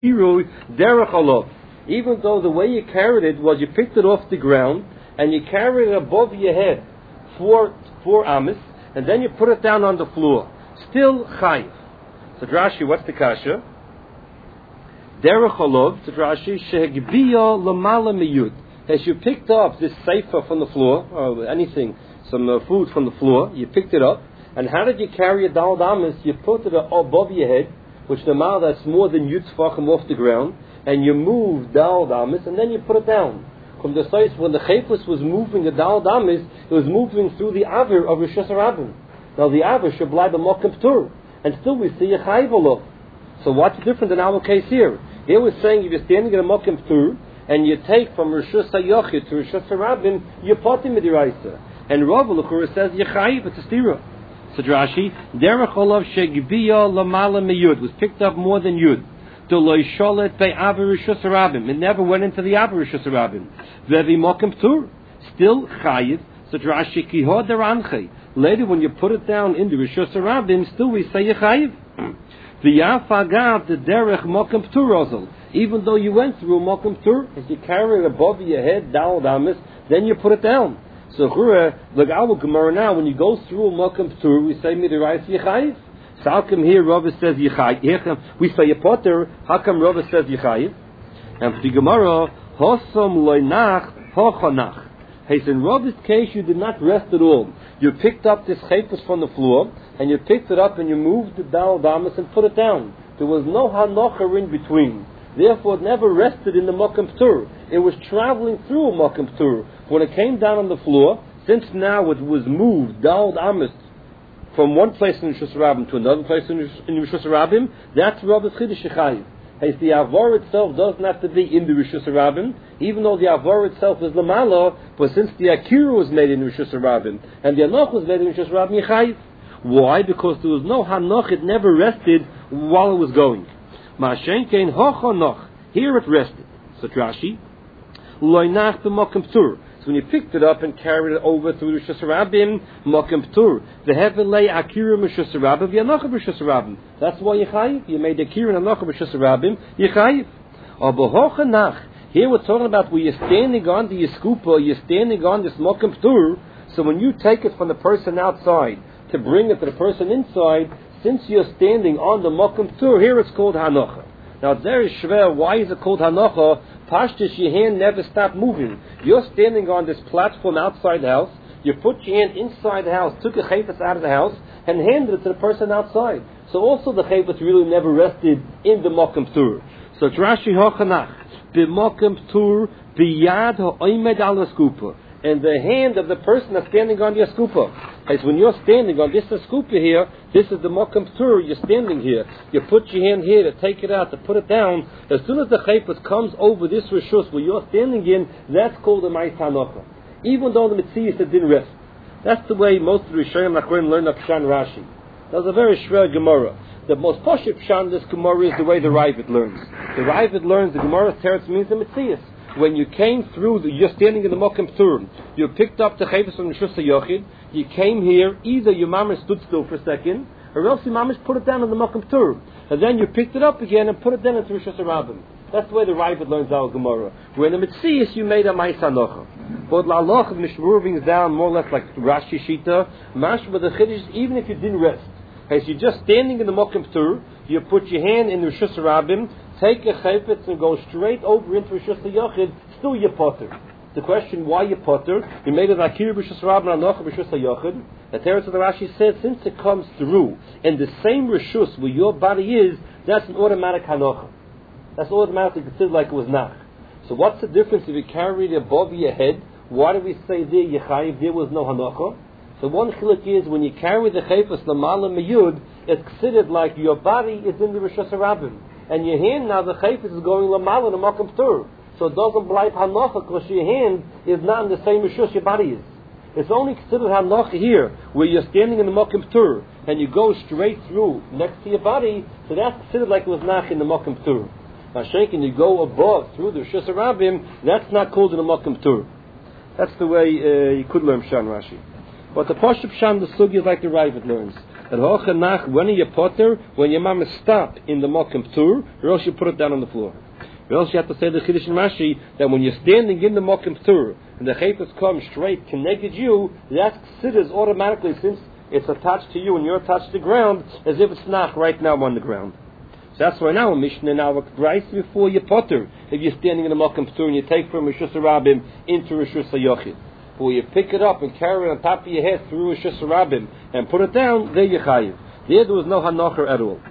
Even though the way you carried it was you picked it off the ground and you carried it above your head 4 amis, and then you put it down on the floor. Still chayiv. So Rashi, what's the kasha? Derech olov, to Rashi, shehegbiya lamala miyud. As you picked up this sefer from the floor, or anything, some food from the floor, you picked it up, and how did you carry a dal damas? You put it above your head, which the mal that's more than yud tfachim off the ground, and you moved dal damas, and then you put it down. From the size when the chayfus was moving the dal damas, it was moving through the aver of Rishus Harabim. Now the aver should lie the mokem ptur, and still we see a chayiv olov. So what's different in our case here? Here we're saying if you're standing in a mokem ptur, and you take from Rishus HaYochid to Rishus Harabim, you're potim midiraisa. And Rav L'chura says Yechayiv, it's a stira. So Rashi, Derech Olav Shegbiya Lamala Meyud was picked up more than Yud. Doloi Sholet Bei Aver Rishus Harabim. It never went into the Aver Rishus Harabim. Vevi Mokem Ptur, still Chayiv. So Rashi Kihod Deranche. Later when you put it down in the Rishus Harabim, still we say Yechayiv. V'yafagav the Derech Mokem Ptur Ozel. Even though you went through Mokem Ptur, if you carry it above your head, Dal Damas, then you put it down. So, look, our Gemara now, when you go through Mokem Ptur, we say Midiraisa Yechayiv. So how come here Rava says Yechayiv? We say Yepoter, how come Rava says Yechayiv? And for the Gemara, Hosom Loinach Hochonach. Hey, so in Rava's case, you did not rest at all. You picked up this chayfus from the floor, and you picked it up and you moved the Dal Damas and put it down. There was no Hanocha in between. Therefore, it never rested in the Mokem Ptur. It was traveling through a Mokem Ptur. When it came down on the floor, since now it was moved, Dal Damas, from one place in Rishus Harabim to another place in Rishus Harabim, that's Rabbi Chiddush Yechayiv. Hey, the Avor itself doesn't have to be in the Rishus Harabim, even though the Avor itself is Lamala, but since the Akira was made in Rishus Harabim, and the Hanoch was made in Rishus Harabim Yechayiv. Why? Because there was no Hanoch, it never rested while it was going. Ma'ashenkein hochonoch. Here it rested. So Rashi, loinach b'mokem ptur. So when you picked it up and carried it over through Rishus Harabim, mokem ptur. The heavenly akira Rishus Harabim, v'yanocha Rishus Harabim. That's why Yechayiv. You made akira and anocha Rishus Harabim, Yechayiv. Or b'hochanach. Here we're talking about where you're standing on the yeskupa, you're standing on this mokem ptur. So when you take it from the person outside to bring it to the person inside, since you're standing on the Mokem Ptur, here it's called Hanocha. Now it's very shver, why is it called Hanocha? Pashtus, your hand never stopped moving. You're standing on this platform outside the house, you put your hand inside the house, took a chayfetz out of the house, and handed it to the person outside. So also the chayfetz really never rested in the Mokem Ptur. So it's Rashi Hochanach, B'Mokem Ptur, B'yad ha'oimed al skupa. And the hand of the person that's standing on your skupa. As when you're standing on this skupa here, this is the Mokem Ptur, you're standing here. You put your hand here to take it out, to put it down. As soon as the chayfetz comes over this rishus where you're standing in, that's called the Ma'is Hanocha. Even though the Metzias didn't rest. That's the way most of the Rishonim Lakrim learn of Pshan Rashi. That's a very shver Gemara. The most poshut Pshan this Gemara is the way the Ravid learns. The Ravid learns the Gemara's teretz means the Metzias. When you came through, you're standing in the Mokem Ptur, you picked up the chayfetz from the Rishus HaYochid, you came here, either your mamash stood still for a second, or else your mamash put it down in the Mokem Ptur, and then you picked it up again and put it down into Rishus Harabim. That's the way the Ravid learns our Gemara. When the Metzias you made a Ma'is Hanocha. But La'aloch of Mishmur brings down more or less like Rashi Shita, Mashma the Chiddush, even if you didn't rest. Okay, so you're just standing in the Mokem Ptur, you put your hand in the Rishus Harabim, take a chayfetz and go straight over into Rishus HaYochid, still you potter. The question, why you potter? You made it akir b'Rishus Harabim and anocha Rishus HaYochid. The teretz of the Rashi says, since it comes through in the same Rishus where your body is, that's an automatic hanocha. That's automatically considered like it was nach. So what's the difference if you carry it above your head? Why do we say there Yechayiv, there was no hanocha? So one chiluk is when you carry the chayfetz lamala meyud, it's considered like your body is in the Rishus Harabim. And your hand now, the chayfetz is going lamala in the Mokem Ptur. So it doesn't blight hanocha because your hand is not in the same rishus your body is. It's only considered hanocha here, where you're standing in the Mokem Ptur, and you go straight through next to your body, so that's considered like it was nach in the Mokem Ptur. Now shaking, you go above, through the Rishus Harabim, that's not called in the Mokem Ptur. That's the way you could learn Pshan Rashi. But the Poshup Pshan, the Sugi is like the Ravid learns. that hochanach, when you potter, when your mama stop in the mokum tur, or else you put it down on the floor. Or else you have to say the Chiddush Rashi that when you're standing in the mokum tur and the chayfetz comes straight connected you, that considers automatically, since it's attached to you and you're attached to the ground, as if it's not right now on the ground. So that's why now Mishnah now right before you potter, if you're standing in the mokum tur and you take from Rishus Harabim into Rishus HaYochid. Or you pick it up and carry it on top of your head through Rishus Harabim and put it down, there you chayiv. There was no hanocher at all.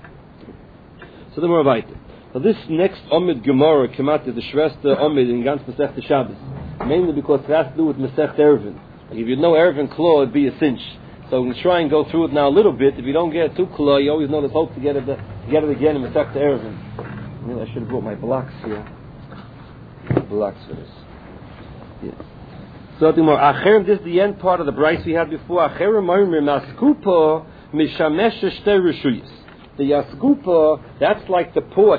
So the more weiter. Now this next Omid Gemara came out as the Shvester Omid in Gans Masech Shabbos, mainly because it has to do with Masech Erevin. Like if you know Erevin Claw, it'd be a cinch. So we can try and go through it now a little bit. If you don't get it too Claw, you always know there's hope to get it again in Masech Erevin. Maybe I should have brought my blocks here. Blocks for this. Yes. So the more Acherim, this is the end part of the Bryce we had before. Acherim Moimir Maskupa Mishamesh Shtei Rishuyis. The Yaskupa, that's like the porch,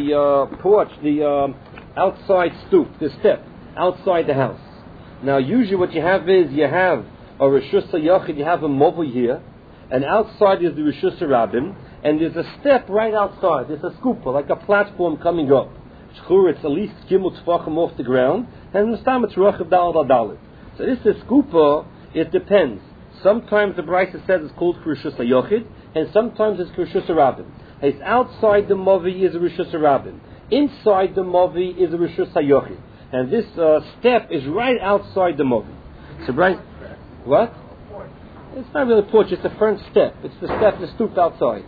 the outside stoop, the step, outside the house. Now usually what you have is, you have a Rishus HaYochid, you have a Movi here, and outside is the Rishus HaRabim, and there's a step right outside, there's a skupa, like a platform coming up. Shchur, it's at least Gimel Tfachim off the ground, and Mustam it's Rachav Dalad Dalit. So this is skupa, it depends. Sometimes the Brisa says it's called Rishus HaYochid, and sometimes it's Rishus HaRabim. It's outside the Movi is a Rishus HaRabim. Inside the Movi is a Rishus HaYochid. And this step is right outside the Movi. So Bryce, what? It's not really a porch, it's the front step. It's the step, the stoop outside.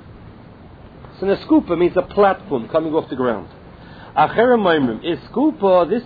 So the skupa means a platform coming off the ground. Acherem Maimrim is skupa, this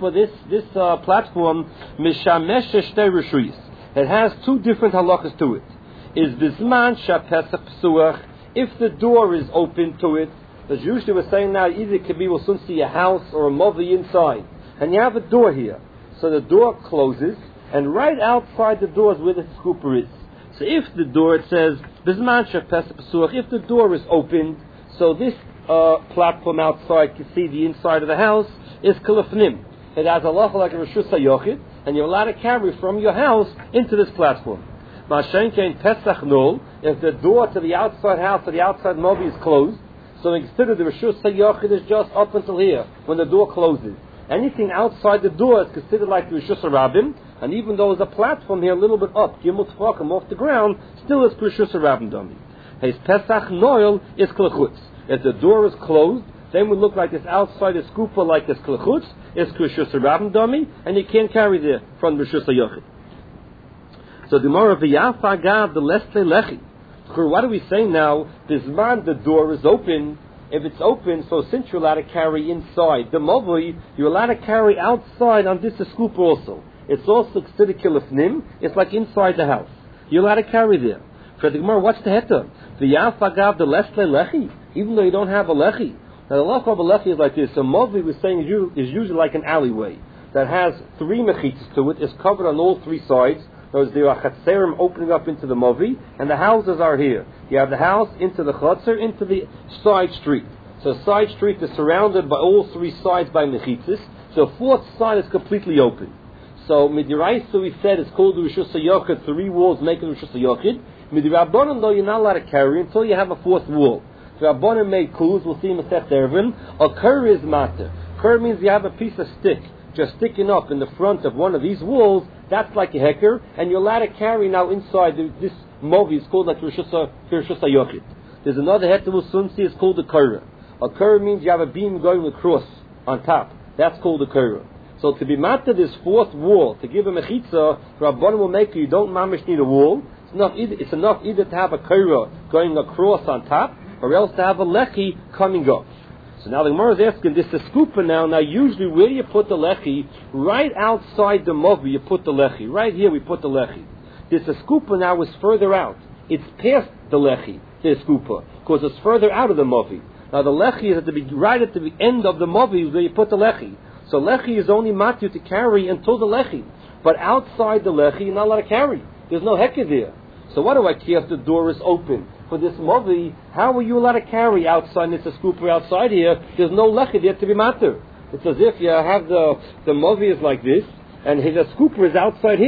platform, Mishamesh Shtei Rishuyis. It has two different halachas to it. Is Bisman Shapesach Psuach, if the door is open to it, as usually we're saying now, either it could be we'll soon see a house or a movi inside. And you have a door here. So the door closes, and right outside the door is where the skupa is. So if the door, it says, Bisman Shapesach Psuach, if the door is open, so this platform outside can see the inside of the house, is Kalafnim. It has a halacha like a Rishus HaYochid, and you're allowed to carry from your house into this platform. Mashenkein Pesach Nol, if the door to the outside house or the outside movi is closed, so consider the Rishus HaYochid is just up until here, when the door closes. Anything outside the door is considered like the Rishus HaRabim, and even though there's a platform here a little bit up, Gimel Tfachim off the ground, still is Rishus HaRabim dummy. His Pesach Noel is Klechutz. If the door is closed, then we look like this outside is skupa like this Klechutz, is Rishus HaRabim dummy, and you can't carry there from Rishus HaYochid. So the more of the Yafagav, the Lesle Lechi. What are we saying now? Bisman, the door is open. If it's open, so since you're allowed to carry inside the Movi, you're allowed to carry outside on this skupa also. It's also considered Kilifnim, it's like inside the house. You're allowed to carry there. For the Gemara, what's the heta? The Yafagav, the Lesle Lechi, even though you don't have a Lechi. Now the halacha of a Lechi is like this. A Movi, we're saying, is usually like an alleyway that has three mechitzas to it, is covered on all three sides. There are chatzerim opening up into the movi, and the houses are here. You have the house into the chatzer, into the side street. So side street is surrounded by all three sides by mechitzas. So fourth side is completely open. So midiraisa we said it's called the Rishus HaYochid. Three walls make it Rishus HaYochid. Midirabanan though you're not allowed to carry until you have a fourth wall. So Rabbanan made kuz. We'll see in Masech Erevin. A kur is matter. Kur means you have a piece of stick just sticking up in the front of one of these walls. That's like a hecker, and you're allowed to carry now inside this movi. It's called like Rishus HaYochid. There's another heter we'll soon see. It's called a kura. A kura means you have a beam going across on top. That's called a kura. So to be matter this fourth wall, to give a mechitza, Rabbanan will make you don't mamish need a wall. It's enough either to have a kura going across on top, or else to have a lechi coming up. So now the Gemara is asking, this is skupa now. Now usually where do you put the lechi? Right outside the movi you put the lechi. Right here we put the lechi. This skupa now is further out. It's past the lechi, the skupa, because it's further out of the movi. Now the lechi is right at the end of the movi where you put the lechi. So lechi is only matyu to carry until the lechi. But outside the lechi you're not allowed to carry. There's no hekah there. So what do I care if the door is open? For this movi, how are you allowed to carry outside? It's a scooper outside here. There's no lechi there to be matter. It's as if you have the movi is like this, and the scooper is outside here.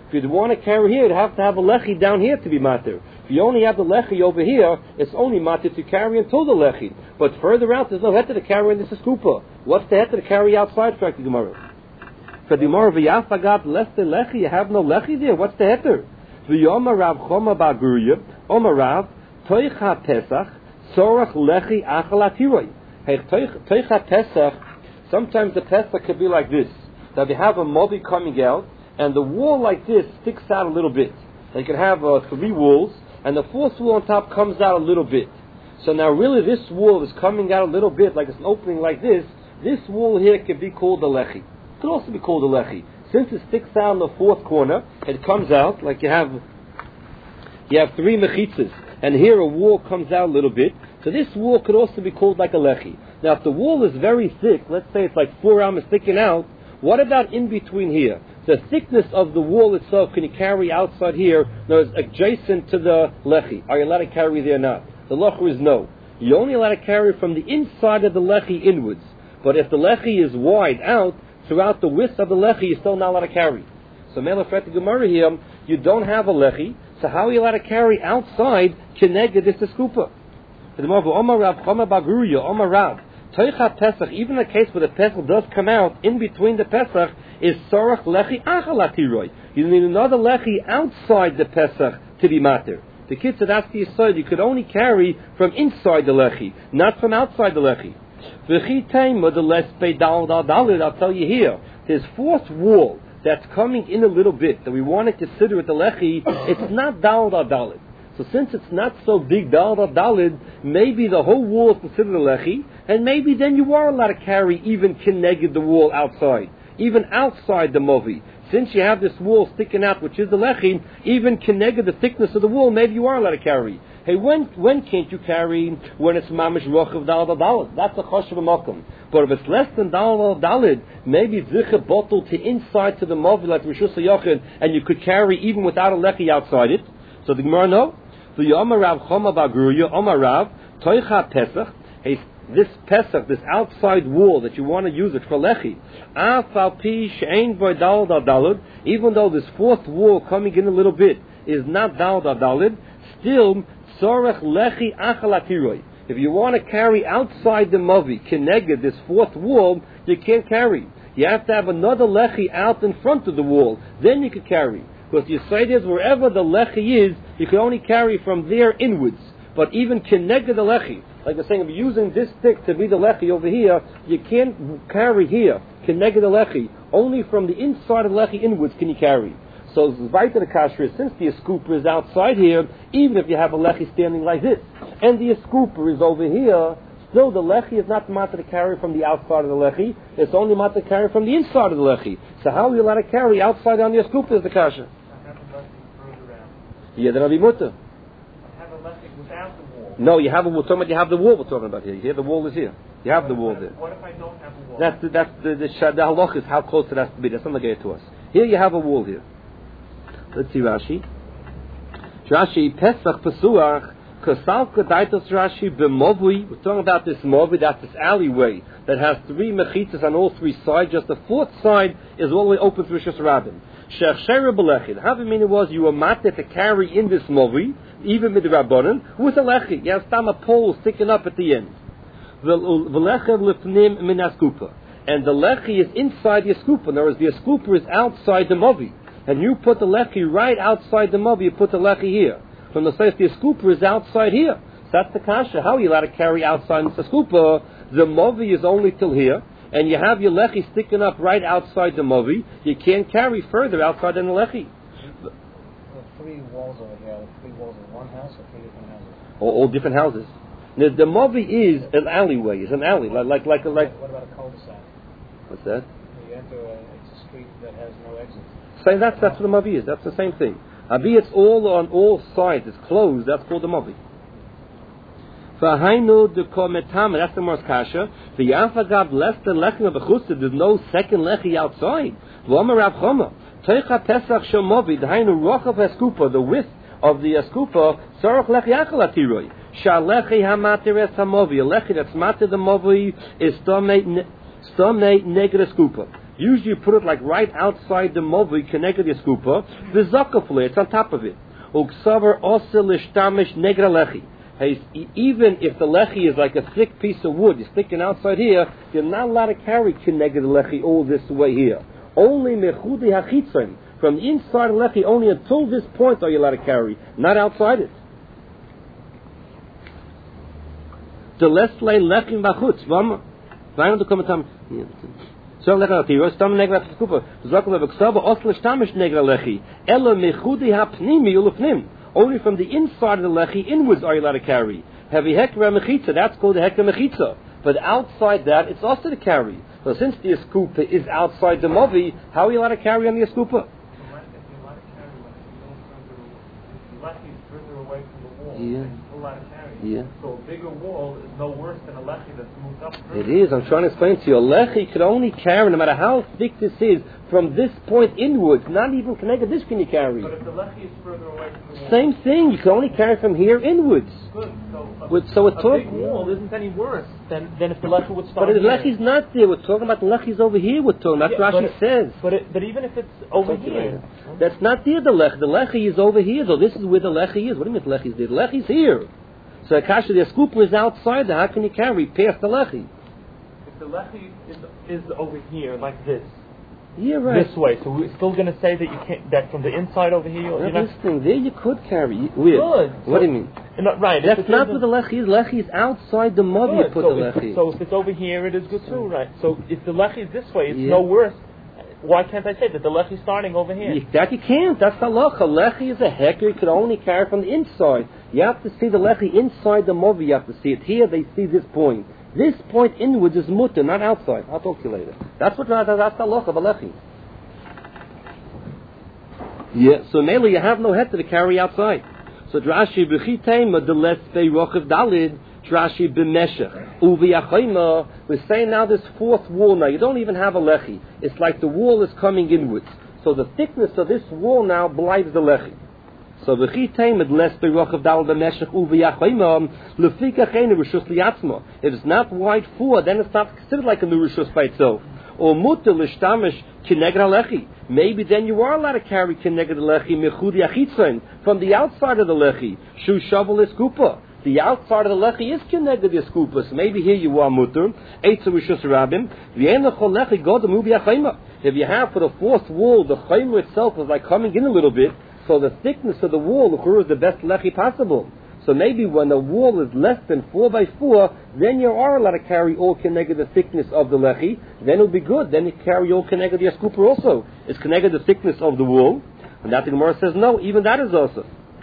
If you'd want to carry here, you'd have to have a lechi down here to be matir. If you only have the lechi over here, it's only matir to carry until the lechi. But further out, there's no heter to carry in this skupa. What's the heter to carry outside for the Gemara? For the Gemara, v'yafagat less the lechi, you have no lechi there. What's the heter? V'yoma Rav Choma Baguria, Oma Rav, toicha pesach, sorach lechi achalatiroi. Hey, toicha pesach, sometimes the pesach could be like this. That you have a mobi coming out, and the wall like this sticks out a little bit. So you can have 3 walls, and the 4th wall on top comes out a little bit. So now really this wall is coming out a little bit, like it's an opening like this. This wall here could be called the lechi. It could also be called the lechi. Since it sticks out in the 4th corner, it comes out like you have 3 mechitzas, and here a wall comes out a little bit. So this wall could also be called like a lechi. Now if the wall is very thick, let's say it's like 4 amas sticking out, what about in between here? The thickness of the wall itself, can you carry outside here? No, it's adjacent to the lechi. Are you allowed to carry there or not? The lochur is no. You're only allowed to carry from the inside of the lechi inwards. But if the lechi is wide out, throughout the width of the lechi, you're still not allowed to carry. So Melafret Gemara here, you don't have a lechi, so how are you allowed to carry outside Keneged this skupa? Omar Rav Choma Baguria, Omar Rav. Toicha Pesach, even in the case where the Pesach does come out, in between the Pesach is Sorach Lechi Achalatiroi. You need another Lechi outside the Pesach to be matir. The kids said that's the Yisod, you could only carry from inside the Lechi, not from outside the Lechi. I'll tell you here, this 4th wall that's coming in a little bit, that we want to consider it the Lechi, it's not Dalad al Dalid. So since it's not so big, Dalad Dalid, maybe the whole wall is considered a lechi, and maybe then you are allowed to carry even keneged the wall outside, even outside the movi. Since you have this wall sticking out, which is the lechi, even keneged the thickness of the wall, maybe you are allowed to carry. Hey, when can't you carry? When it's mamish rochav Dalad Dalid. That's a choshev makom. But if it's less than Dalad Dalid, maybe zicha bottle to inside to the movi like Rishus HaYochid, and you could carry even without a lechi outside it. So the Gemara no. So Yom Rav Choma Baguria, Omar Rav, Toicha Pesach, this Pesach, this outside wall that you want to use it for lechi, Afal Pi She'ein Boy Dalad Dalad, even though this 4th wall coming in a little bit is not Dalad Dalad, still Tzorech Lechi Achalatiroi. If you want to carry outside the Mavi, Keneged, this 4th wall, you can't carry. You have to have another lechi out in front of the wall, then you can carry. Because the Yisrael is wherever the lechi is, you can only carry from there inwards. But even keneged the lechi, like we're saying, if you're using this stick to be the lechi over here, you can't carry here, keneged the lechi. Only from the inside of the lechi inwards can you carry. So right to the kasher, since the scooper is outside here, even if you have a lechi standing like this, and the scooper is over here, still the lechi is not matter to carry from the outside of the lechi, it's only matter to carry from the inside of the lechi. So how are you allowed to carry outside on the scooper is the kasher? Yeah, then I'll be mutter. I have a lechi without the wall. No, you have a wall. You have the wall we're talking about here. Here, the wall is here. You have the wall there. What if I don't have a wall? That's the halach is how close it has to be. That's not going to get to us. Here you have a wall here. Let's see Rashi. Rashi Pesach Pesuach Kasalka Daitos Rashi B'Movui. We're talking about this Movi. That's this alleyway that has 3 mechitzas on all 3 sides. Just the 4th side is all the way open to Rishus Rabbin. Shechsher B'Lechid. How the meaning was you were matter to carry in this Movi, even with the Rabbanon, with a lechi. You have a pole sticking up at the end. V'Lechev Lefnim Min Askupa. And the lechi is inside the skupa. In other words, the skupa is outside the Movi. And you put the lechi right outside the Movi, you put the lechi here. From the side, the skupa is outside here. So that's the kasha. How are you allowed to carry outside the skupa? The Movi is only till here. And you have your lechi sticking up right outside the movi, you can't carry further outside than the lechi. The 3 walls over here, the 3 walls in one house or 3 different houses? All different houses. Now, the movi is an alleyway, it's an alley, like. What about a cul-de-sac? What's that? You enter it's a street that has no exit. Same, that's what the movi is, that's the same thing. Abi, it's all on all sides, it's closed, that's called the movi. V'hainu dekometame. That's the Mars Kasha. V'yafagav less than lechem b'chusta. There's no second lechi outside. V'omer Rav Choma. Teicha Pesach shomovi. V'hainu rochav eskupa. The width of the eskupa. Sarach lechi achal atiroi. Shalechi hamateres hamovi. A lechi that's mater the movi is stomate neged eskupa. Usually you put it like right outside the movi, connected to the skupa, the zakafle, it's on top of it. Uksavar also lishtamish negra lechi. Even if the lechi is like a thick piece of wood, you're sticking outside here, you're not allowed to carry kineged lechi all this way here. Only mechudi hachitzim. From the inside of lechi, only until this point are you allowed to carry, not outside it. The less lay lechim bachutz. Vayin to come and so lecha tiro stam negra skupa. Zakom v'ksava osle shtamish negra lechi. Ela mechudi hapnimi ulufnim. Only from the inside of the lechi inwards are you allowed to carry. Heavy hekra mechitza, that's called the hekra mechitza. But outside that, it's also to carry. So since the eskupa is outside the movi, how are you allowed to carry on the eskupa? Yeah. So a bigger wall is no worse than a lechi that's moved up further. It is. I'm trying to explain to you. A lechi could only carry, no matter how thick this is, from this point inwards. Not even connected. This can you carry. But if the lechi is further away from the wall, same thing. You can only carry from here inwards. Good. So a big wall isn't any worse than if the lechi would start. But the lechi's not there. We're talking about the lechi's over here. We're talking. That's what Rashi says. But even if it's over here, that's not there. The lechi is over here. Though this is where the lechi is. What do you mean the lechi's there? The lechi's here. So Akasha, the skupa is outside there. How can you carry past the lechi? If the lechi is over here like this, yeah, right. This way, so we're still going to say that you can't. That from the inside over here, you're not. This thing there, you could carry. Weird. Good. What do you mean? Right. That's not where the lechi is. Lechi is outside the mob. You put the lechi. So if it's over here, it is good too, right? So if the lechi is this way, it's no worse. Why can't I say that the lechi is starting over here? That you can't. That's halacha. Lechi is a hecker. You can only carry from the inside. You have to see the lechi inside the movi. You have to see it. Here they see this point. This point inwards is mutter, not outside. I'll talk to you later. That's halacha of a lechi. Yeah. So mainly you have no heter to carry outside. So Rashi b'chitei madeles rochav dalid. Rashi b'meshech uv'yachayma. We're saying now this fourth wall now. You don't even have a lechi. It's like the wall is coming inwards. So the thickness of this wall now blinds the lechi. So v'chitei medles berochav dal b'meshech uv'yachayma lefika chayne rishus liyatzma. If it's not wide four, then it's not considered like a new rishus by itself. Or mutter l'shtamish kineged lechi. Maybe then you are allowed to carry kineged lechi mechudi achitzon from the outside of the lechi. Shu shavel eskupa. The outside of the lechi is connected to the skupas. Maybe here you are mutter. Eitzu rishus rabim. Lechi godem ubi achayma. If you have for the fourth wall, the chayma itself is like coming in a little bit, so the thickness of the wall is the best lechi possible. So maybe when the wall is less than 4 by 4, then you are allowed to carry all connected the thickness of the lechi. Then it'll be good. Then you carry all connected the skupa also. It's connected the thickness of the wall. And that the Gemara says no, even that is also.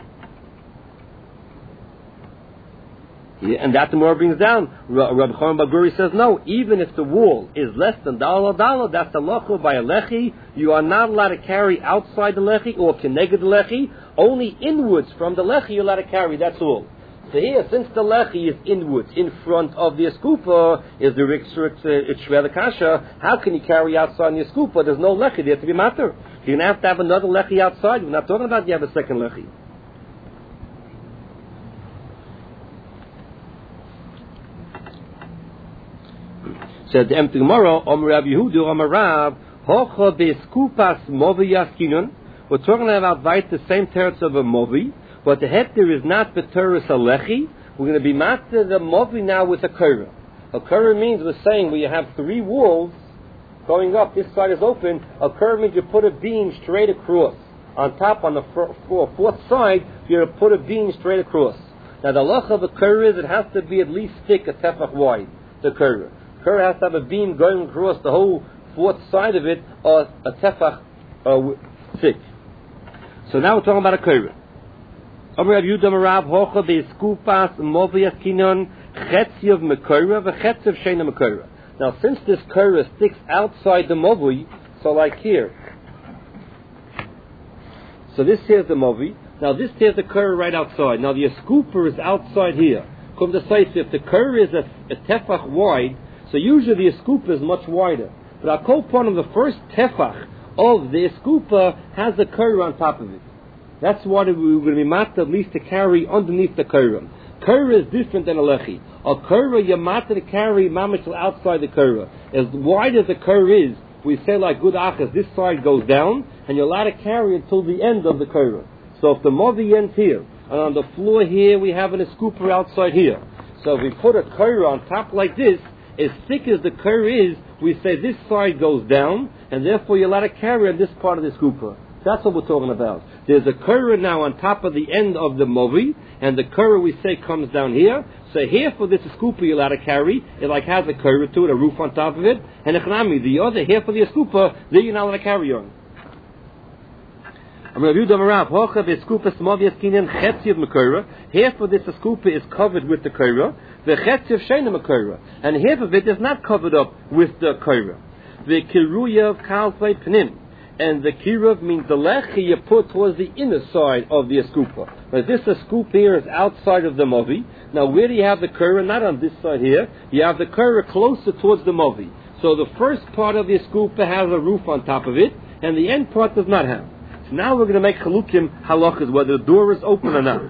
Yeah, and that the more brings down. Rabbi Chaim Baguri says no. Even if the wall is less than dala, that's the lochel by a lechi. You are not allowed to carry outside the lechi or connected the lechi. Only inwards from the lechi you're allowed to carry. That's all. So here, since the lechi is inwards, in front of the eskupa, is the riksur the kasha. How can you carry outside the eskupa? There's no lechi there to be matter. You're going to have another lechi outside. We're not talking about you have a second lechi. Said the empty Gemara, Rav Yehuda, Rav, Hocha be'eskupas movi yaskinun. We're talking about the same terrace of a movi, but the heter is not the terrace of lechi. We're going to be master the movi now with a kura. A kura means we're saying where you have 3 walls going up, this side is open. A kura means you put a beam straight across. On top, on the fourth side, you're going to put a beam straight across. Now the loch of a kura is it has to be at least thick, a tefach wide, the kura. Kura has to have a beam going across the whole fourth side of it, or a tefach thick. So now we're talking about a kura. Rav Yehuda Rav Hocha be'eskupas movi yaskinon chetziv mekora v'chetziv sheina mekora. Now since this kura sticks outside the movi, so like here. So this here's the movi. Now this here's the kura right outside. Now the eskupa is outside here. Come to say if the kura is a tefach wide, so usually the eskupa is much wider. But our kopon of the first tefach of the eskupa has a kura on top of it. That's why we're going to be matter at least to carry underneath the kura. Kura is different than a lechi. A kura you're matter to carry mamish outside the kura. As wide as the kura is, we say like good achas, this side goes down, and you're allowed to carry it till the end of the kaira. So if the movi ends here, and on the floor here we have a scooper outside here. So if we put a kaira on top like this, as thick as the kaira is, we say this side goes down, and therefore you're allowed to carry on this part of the scooper. That's what we're talking about. There's a kaira now on top of the end of the movi, and the kaira we say comes down here. So here for this scooper you're allowed to carry, it like has a kaira to it, a roof on top of it, and the other half of the scooper, there you're not allowed to carry on. Half of this scooper is covered with the kaira, and half of it is not covered up with the kaira. The kiruya kalfei pnim. And the kiruv means the lechi you put towards the inner side of the eskupa. But this eskupa here is outside of the movi. Now where do you have the kaira? Not on this side here. You have the kaira closer towards the movi. So the first part of the eskupa has a roof on top of it, and the end part does not have. So now we're going to make chalukim halachas, whether the door is open or not.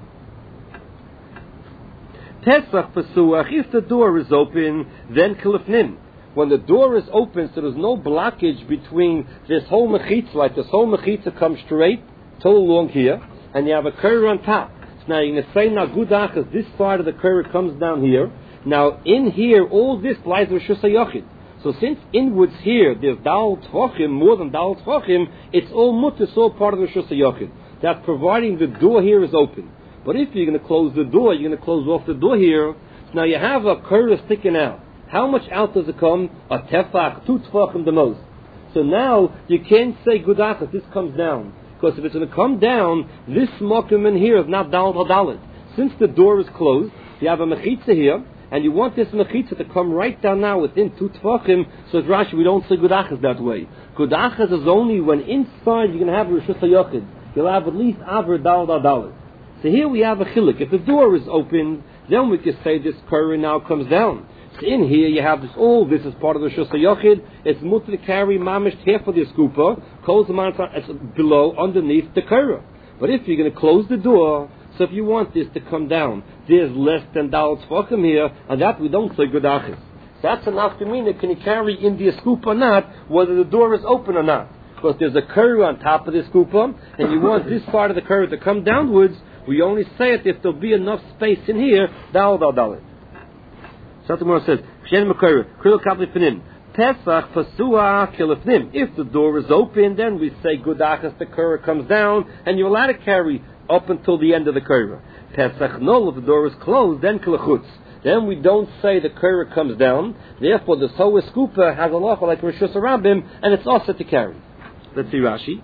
Pesach Pesuach, if the door is open, then kilifnim. When the door is open, so there's no blockage between this whole mechitza, like this whole mechitza comes straight till along here, and you have a kaira on top. So now you're going to say, now gudachas, this side of the kaira comes down here. Now in here, all this lies with Reshus HaYochid. So since inwards here, there's dal tvachim, more than dal tvachim, it's all mutter, all part of the Reshus HaYochid. That's providing the door here is open. But if you're going to close the door, you're going to close off the door here. So now you have a kaira sticking out. How much out does it come? A tefach, 2 tefachim the most. So now you can't say gudachas, this comes down. Because if it's going to come down, this mokum in here is not daled hadalit. Since the door is closed, you have a mechitza here, and you want this mechitza to come right down now within 2 tefachim. So as Rashi, we don't say gudachas that way. Gudachas is only when inside you're going to have Reshus HaYochid. You'll have at least aver daled hadalit. So here we have a chilik. If the door is open, then we can say this kaira now comes down. So in here you have this, all this is part of the Reshus HaYochid. It's mutter to carry mamish half of the scooper, close the mount below, underneath the kaira. But if you're going to close the door, so if you want this to come down, there's less than dal tzvakim here, and that we don't say gudachis. That's enough to mean that can you carry in the scooper or not, whether the door is open or not. Because there's a kaira on top of the scooper, and you want this part of the kaira to come downwards, we only say it if there'll be enough space in here, dal. So the Gemara says, Pesach Pasua Kilifnim. If the door is open, then we say Gudachas, the kaira comes down, and you're allowed to carry up until the end of the kaira. Pesach Nol, if the door is closed, then Kilachutz. Then we don't say the kaira comes down. Therefore, the Soa Skupa has a law like Reshus HaRabim, and it's also to carry. Let's see Rashi.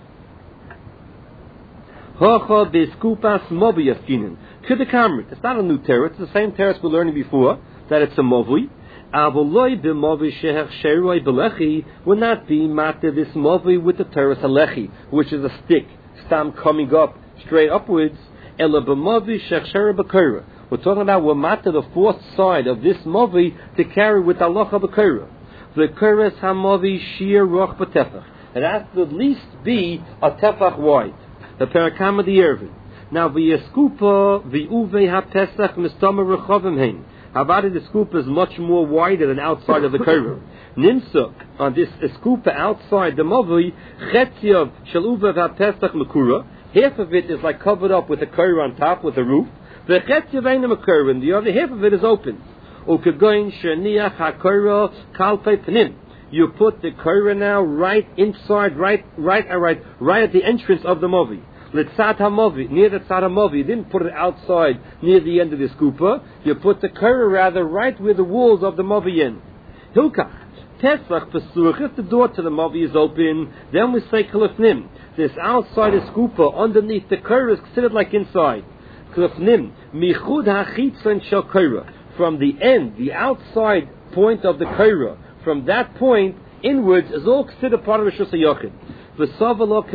Hocha Beskupas Mobi Yaskinin. Kidakamrit. It's not a new terror. It's the same terror we're learning before, that it's a movui. Avoloi b'movui shehech sheroi b'lechi will not be matter this movui with the teres halechi, which is a stick, stam coming up straight upwards. Ela b'movui shehech sheroi b'kaira. We're talking about we're matter the fourth side of this movui to carry with halacha b'kaira. The kares hamovui shir roch b'tefach. It has to at least be a tefach wide. The parakama the ervin. Now v'yeskupa v'uvei ha-pesach mistama rechovim hein. Havada the scoop is much more wider than outside of the kaira. Nimsa on this scoop outside the movui chetziav shaluva v'ha-pesach mekura. Half of it is like covered up with a kaira on top with a roof. The chetziav ain't a mekura, and the other half of it is open. Ukegoin sheniach ha-kaira kalpei pnim. You put the kaira now right inside, right at the entrance of the movui. L'tzad hamovi, near the tzad hamovi. You didn't put it outside near the end of the scooper. You put the kaira rather right where the walls of the movi end. Hilkach, Pesach Pesuach. If the door to the movi is open, then we say kilifnim. This outside the scooper underneath the kaira is considered like inside. Kilifnim michud hachitzon shel kaira. From the end, the outside point of the kaira, from that point inwards is all considered part of Reshus HaYochid. We hold that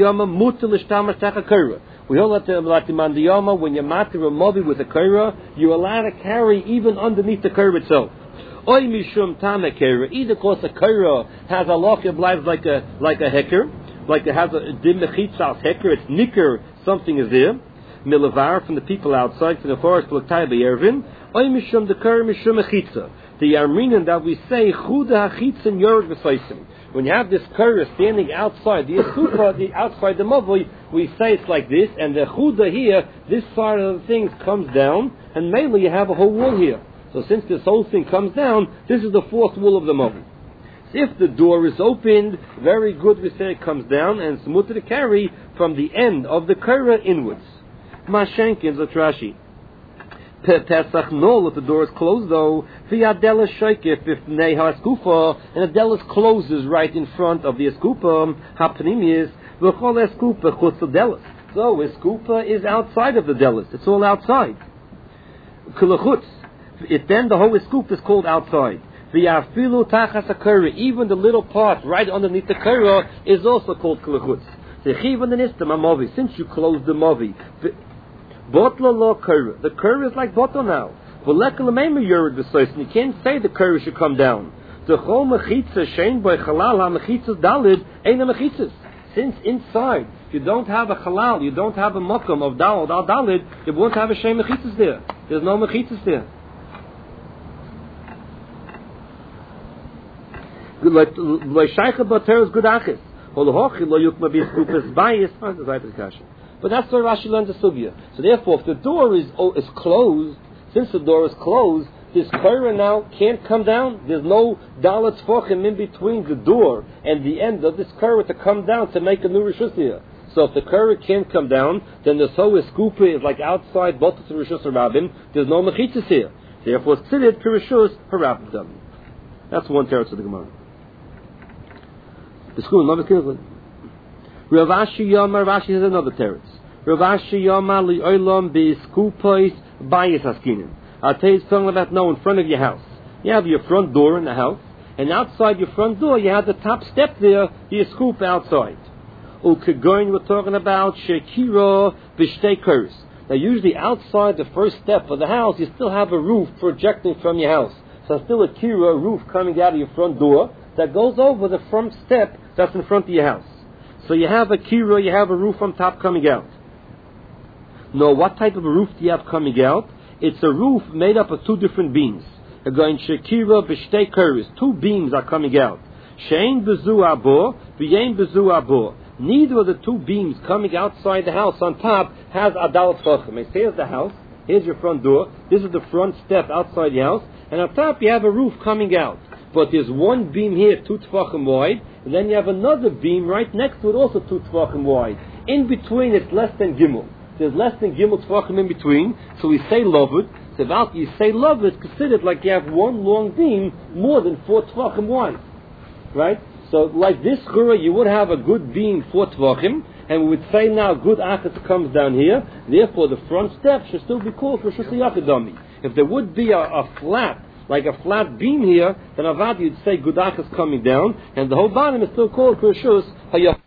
the mandiyama, when you matter a mobi with a kaira, you're allowed to carry even underneath the kaira itself. Oy mishum tame kaira, either because a kaira has a lock, it lies like a heker, like it has a dim mechitzas heker, it's nicker, something is there. Milavar from the people outside, from the forest, l'ktay be'ervin. Oy mishum the kaira mishum mechitza. The Armenian that we say chuda hachitza yorg v'saisim. When you have this Korah standing outside the Eskupa, outside the Mavoi, we say it's like this, and the Chuda here, this side of the things comes down, and mainly you have a whole wall here. So since this whole thing comes down, this is the fourth wall of the Mavoi. So if the door is opened, very good, we say it comes down, and it's mutter to carry from the end of the Korah inwards. Mashenkin Zatrashi. Pesach Nol, if the door is closed though, V'yadela Shoykif, if Neha Eskufa, and the Delis closes right in front of the Eskupa, Hapnimis, V'chol Eskupa, Chutz Delis. So Eskupa is outside of the Delis, it's all outside. Kulachutz, then the whole Eskupa is called outside. V'yafilu Tachas HaKorah, even the little part right underneath the Korah is also called Kulachutz. Since you close the Mavi, Botla lo Korah. The Korah is like Botla now. You can't say the Korah should come down. Since inside you don't have a halal, you don't have a makam of dalad al dalid, you won't have a shem mechitzas there. There's no mechitzas there. But that's where Rashi learns the sugya. So therefore, if the door is closed, since the door is closed, this Korah now can't come down. There's no dalat tfachim in between the door and the end of this Korah to come down to make a new rishus here. So if the Korah can't come down, then the so eskupa is like outside botas rishus harabim. There's no mechitzas here. Therefore, it's considered pirishus harabim. That's one teretz of the Gemara. The school, another kill. Rav Ashi Yomar, Rashi has another teretz. Rav Ashi Yomar li'olam b'eskupos bayis haskinim. I'll tell you something about now in front of your house. You have your front door in the house, and outside your front door you have the top step there, the eskupa outside. Ukegoin, we're talking about shekira b'shtei kurs. Now usually outside the first step of the house, you still have a roof projecting from your house. So still a kira, roof coming out of your front door that goes over the front step that's in front of your house. So you have a kira, you have a roof on top coming out. Now, what type of a roof do you have coming out? It's a roof made up of two different beams. Again, shekira b'shtei kuris. Two beams are coming out. Shein bezu abo, v'yein bezu abo. Neither of the two beams coming outside the house on top has adalat chochem. It says the house. Here's your front door. This is the front step outside the house. And on top you have a roof coming out. But there's one beam here, 2 tefachim wide, and then you have another beam right next to it, also 2 tefachim wide. In between, it's less than gimel. There's less than gimel tefachim in between, so we say lovud. So if you say lovud, it's considered like you have one long beam more than 4 tefachim wide. Right? So like this chura, you would have a good beam 4 tefachim, and we would say now good achas comes down here. Therefore, the front step should still be called for Rishus Yachidami. If there would be a flat, like a flat beam here, then avad you'd say gudach is coming down, and the whole bottom is still called Rishus Hayach.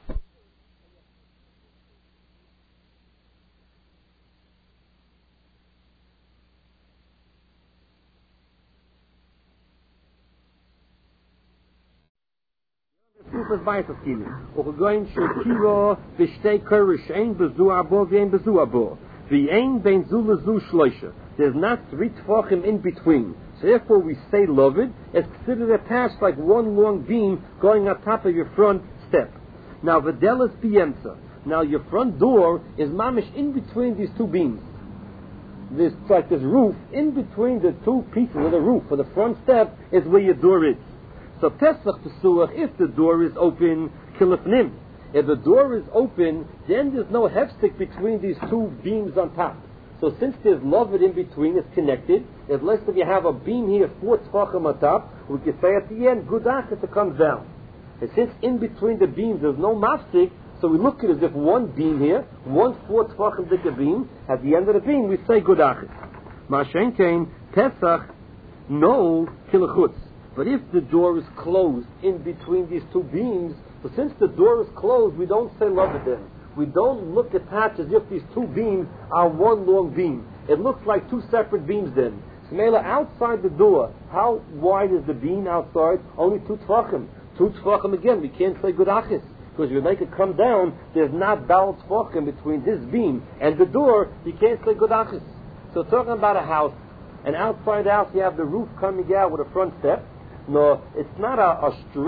We're going shekira b'shtei kurish ein bezu abo v'ein bezu abo v'ein ben zu lezu shloisha. There's not 3 tefachim in between. So therefore we say loved, it's considered attached like one long beam going on top of your front step. Now v'delas b'yemtza. Now your front door is mamish in between these two beams. There's like this roof in between the two pieces of the roof. For the front step is where your door is. So Pesach Pesuach, if the door is open, kilifnim. If the door is open, then there's no hefstik between these two beams on top. So since there's loved in between, it's connected. Unless if you have a beam here, 4 tefachim on top, we can say at the end, gudach, it comes down. And since in between the beams there's no mafstik, so we look at it as if one beam here, 1 4 tefachim dikka beam, at the end of the beam we say gudach. Mashen kain, Pesach, no kilachutz. But if the door is closed in between these two beams, so since the door is closed, we don't say loved then. We don't look attached as if these two beams are one long beam. It looks like 2 separate beams then. Smela, outside the door, how wide is the beam outside? Only 2 tefachim. 2 tefachim again, we can't say gudachis. Because if you make it come down, there's not bal tefachim between this beam and the door, you can't say gudachis. So talking about a house, and outside the house you have the roof coming out with a front step. No, it's not a straight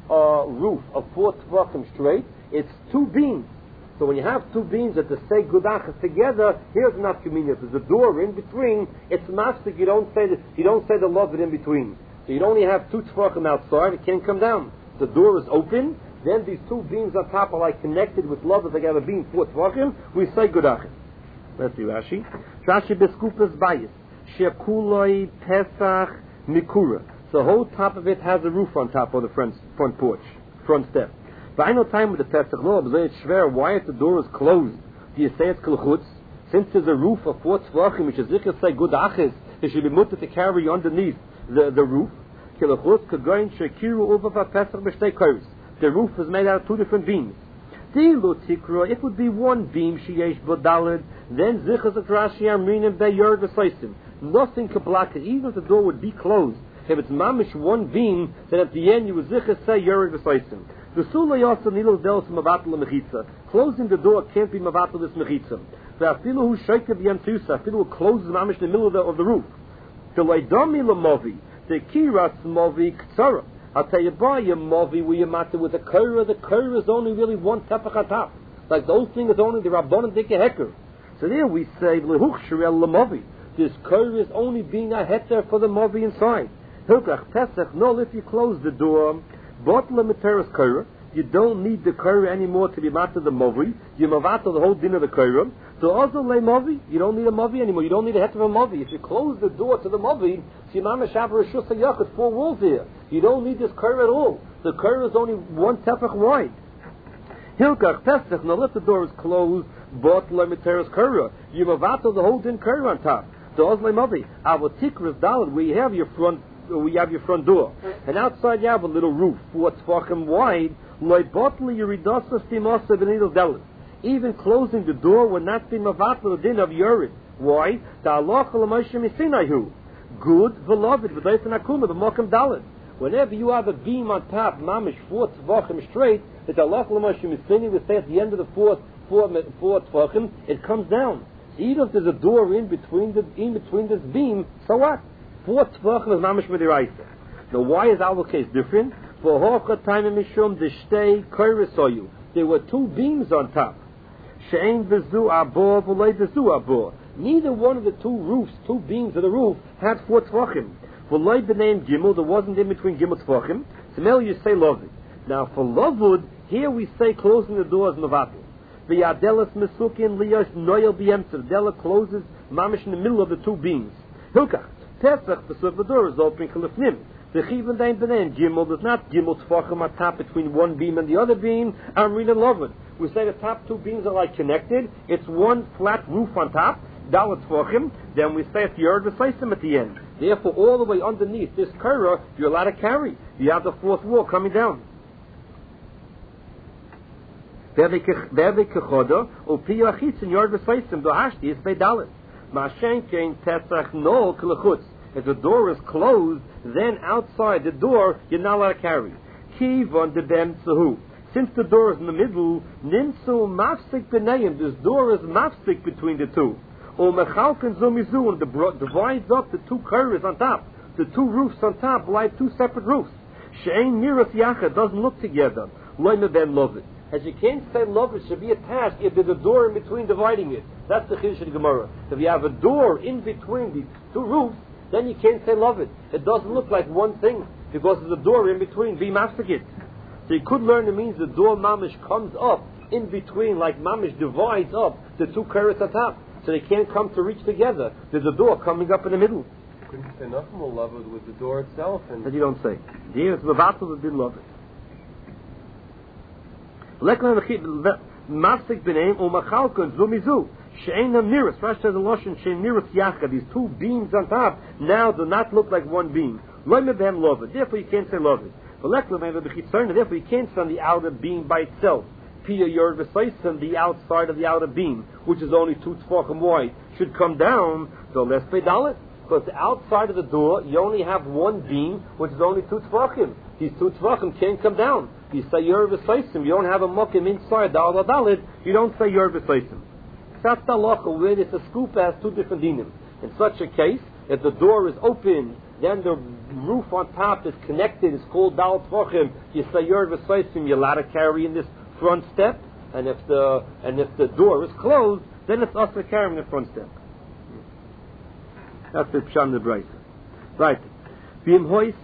roof of 4 tvachim straight, it's 2 beams. So when you have 2 beams that say gudachas together, here's an afkamina. There's a door in between. It's mastic. You don't say the loved in between. So you'd only have 2 tvachim outside. It can't come down. The door is open. Then these 2 beams on top are like connected with loved. They have a beam 4 tvachim. We say gudachas. Let's see Rashi. Rashi beskupas bayis shekuloi pesach mikura. So the whole top of it has a roof on top of the front porch, front step. But I know time with the Pesach law, but it's schwer. Why if the door is closed? Do you say it's kilchutz? Since there's a roof of 4 tvachim, which is zichas say good achis, it should be mutter to carry underneath the roof. Kilchutz kagoin shekiru uva Pesach b'shtei kairos. The roof is made out of 2 different beams. Dilu tikra, it would be 1 beam sheyesh bodalid. Then zichas atrashi amrinim be'yord v'saisim. Nothing could block it, even if the door would be closed. If it's mamish 1 beam, then at the end you would zichas say yord v'saisim. The sula yasa nilul delos mavatal mechitza. Closing the door can't be mavatal this mechitza. The afilu hu shaykeh b'yamtusa. Afilu who closes mamish in the middle of the roof. The leidami l'movi. The kiras movi ktsara. I'll tell you by your movi where you matter with the kaira. The kaira is only really 1 tefach on top. Like the whole thing is only the rabbanon dike heker. So there we say lehuch shirel l'movi. This kaira is only being a heter for the movi inside. Hilkach pesach. No, if you close the door. You don't need the kaira anymore to be matter the movi. You mavato the whole din of the kaira. So also lay movi, you don't need a movi anymore. You don't need a het of a movi. If you close the door to the movi, so mama shavar shus hayach, 4 walls here. You don't need this kaira at all. The kaira is only 1 tefach wide. Hilkach pesach. Now if the door is closed, bot lemiteres kaira. You mavato the whole din kaira on top. So also lay movi. Avotikras dalad, where you have your front door, and outside you have a little roof, 4 tvachim wide. Even closing the door would not be mavatl the din of Yurid. Why? Good, beloved, whenever you have a beam on top, mamish 4 tvachim straight, that Allah would say at the end of the 4 tvachim, it comes down. So even if there's a door in between this beam, so what? 4 tvachim is mamish midiraisa. Now, why is our case different? For hocha time mishum deshtei kairosoyu. There were 2 beams on top. She'ein v'zu abor v'lei v'zu abor. Neither one of the 2 roofs, 2 beams of the roof, had 4 tvachim. V'lei b'neim gimel, there wasn't in between gimel tvachim. So now you say lovud. Now for lovud, here we say closing the doors mavatul. V'yadelas mesukin liyos noyel b'yemtzer. Dela closes mamish in the middle of the 2 beams. Hilkach. Pesach, the door is open, kalifnim. The chivin dain b'nein gimel, there's not gimel tfachim on top between 1 beam and the other beam. Amrin and lovin. We say the top 2 beams are like connected. It's 1 flat roof on top, dalet tfachim. Then we say it's yard v'saisim at the end. Therefore, all the way underneath this kaira, you're allowed to carry. You have the 4th wall coming down. Bevei kechoda upi yachitz in yard v'saisim dohashti is bedalet. Ma'ashenkein pesach no kilachutz. If the door is closed, then outside the door, you're not allowed to carry. Kivon de b'emtzahu. Since the door is in the middle, nimtzu mafsik b'neim. This door is mafsik between the 2. Or mechalken zumizu, and divides up the 2 kairas on top. The 2 roofs on top like 2 separate roofs. She'ein miras yacha, doesn't look together. Loime ben lovit. As you can't say lovit should be attached if there's a door in between dividing it. That's the Chiddush of the Gemara. If you have a door in between these 2 roofs, then you can't say love it. It doesn't look like one thing because there's a door in between. Be mafsakit. So you could learn it means the door mamish comes up in between, like mamish divides up the 2 carrots on top, so they can't come to reach together. There's a door coming up in the middle. Couldn't say nothing more love it with the door itself. And that you don't say. Here it's mavatul that didn't love it. Mafsik b'neim u'machalkon zumizu. She'ena miras. Rashi says in Lashon she'en miras yacha. These 2 beams on top now do not look like 1 beam. Loimebehem love it. Therefore you can't say love it. Therefore you can't say on the outer beam by itself. Pia yord v'saisim, the outside of the outer beam, which is only 2 tefachim wide, should come down. So let's pay dalit. Because the outside of the door, you only have 1 beam, which is only 2 tefachim. These 2 tefachim can't come down. You say yord v'saisim. You don't have a mokim inside dalit. You don't say yord v'saisim. That's the halacha where it's a scoop has 2 different dinim. In such a case, if the door is open then the roof on top is connected, it's called Dal Tvochim, Yisayur V'Soisim, you're allowed to carry in this front step, and if the door is closed, then it's also carrying the front step. That's the Pshan the Brisa. Right. If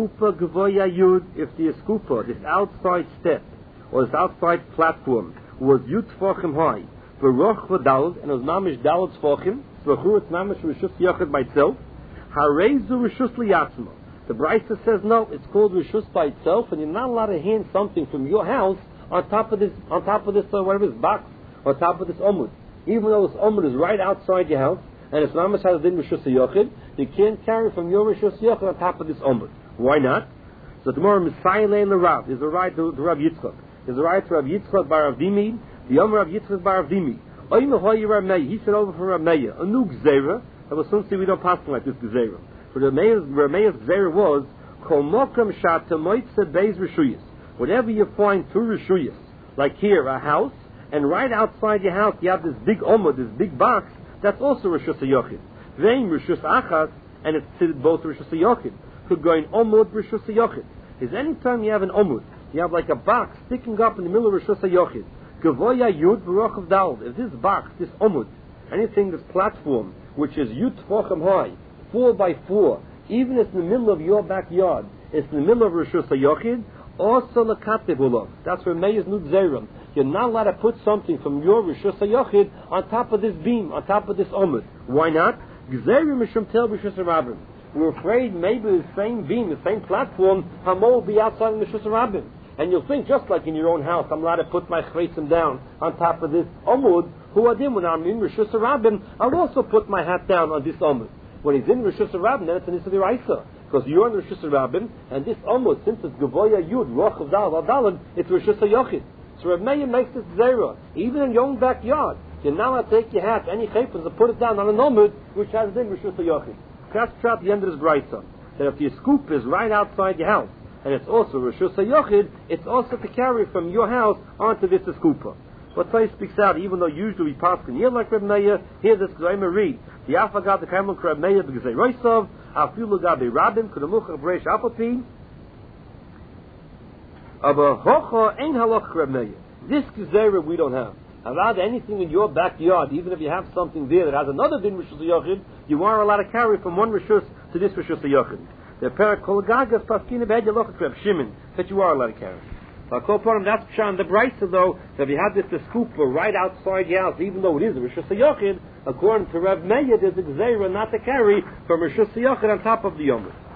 the skupa, this outside step, or this outside platform, was Yud Tvochim high, V'roch V'dal, and it was Mamish Dal Tvochim, so it's Mamish Rishus Yochid by itself, Harezu Rishus Liyatzma. The Brisa says no, it's called Rishus by itself, and you're not allowed to hand something from your house on top of this whatever this box, on top of this omud. Even though this omud is right outside your house, and it's Mamish has din Rishus Yochid, you can't carry from your Rishus Yochid on top of this omud. Why not? So tomorrow Messiah Lein Rav is a right to Rav Yitzchak. Is a right to Rav Yitzchak bar Rav Dimi, the Omer Rav Yitzchak bar Rav Dimi. He said over from Rav Meir, a new gzeira. That was something we don't pass like this gzeira. But Rav Meir's gzeira was kol mokram shata moitze beis rishuyas. Whatever you find through rishuyas, like here a house, and right outside your house you have this big omud, this big box. That's also rishus hayochid. Vein rishus achas, and it's considered both rishus hayochid. Could go in omud rishus hayochid. Is any time you have an omud, you have like a box sticking up in the middle of rishus hayochid. Gavoya yud v'roch of dal. If this box, this omud, anything, this platform, which is yud tvochem high, 4 by 4, even if it's in the middle of your backyard, it's in the middle of Rishus HaYochid, also l'katevulov. That's where Meir's Nudzerim. You're not allowed to put something from your Rishus HaYochid on top of this beam, on top of this omud. Why not? Gzerim mishum tel Rishus HaRabim. We're afraid maybe the same beam, the same platform, Hamo will be outside of Rishus HaRabim. And you'll think, just like in your own house, I'm allowed to put my chreitzim down on top of this omud. Who adim, when I'm in Rishus HaRabim, I'll also put my hat down on this omud. When he's in Rishus HaRabim, then it's an Issa D'Oraisa. Because you're in Rishus HaRabim, and this omud, since it's Gavoya Yud, Roch of Dal, Dalad, it's Rishus HaYochid. So Rav Meir makes this zera. Even in your own backyard, you're not allowed to take your hat, any chayfas, and put it down on an omud, which has been Rishus HaYochid. That's at the end of this brayso. That if your scoop is right outside your house, and it's also Rishus HaYochid, it's also to carry from your house onto this skupa. But Tzai speaks out, even though usually we pass in here like Reb Meir, here this Gzayma read, the Afagad the Kamel Reb Meir the Gzay Roisov, Afilu Gabi Rabim, Kudamucha Breish Apapi, Aber Hocha Ein Halach Reb Meir. This Gzayra we don't have. Allowed anything in your backyard, even if you have something there that has another din Rishus HaYochid, you are allowed to carry from one Rishus to this Rishus HaYochid. The Perak Kol Gagas Paskina Be'ed Yaloch Reb Shimon, that you are allowed to carry. That's Pshan the Brisa though, that if you have this skupa right outside your house, even though it is a Rishus HaYochid, according to Rav Meir, there's a Gzeira not to carry from Rishus HaYochid on top of the Yomah.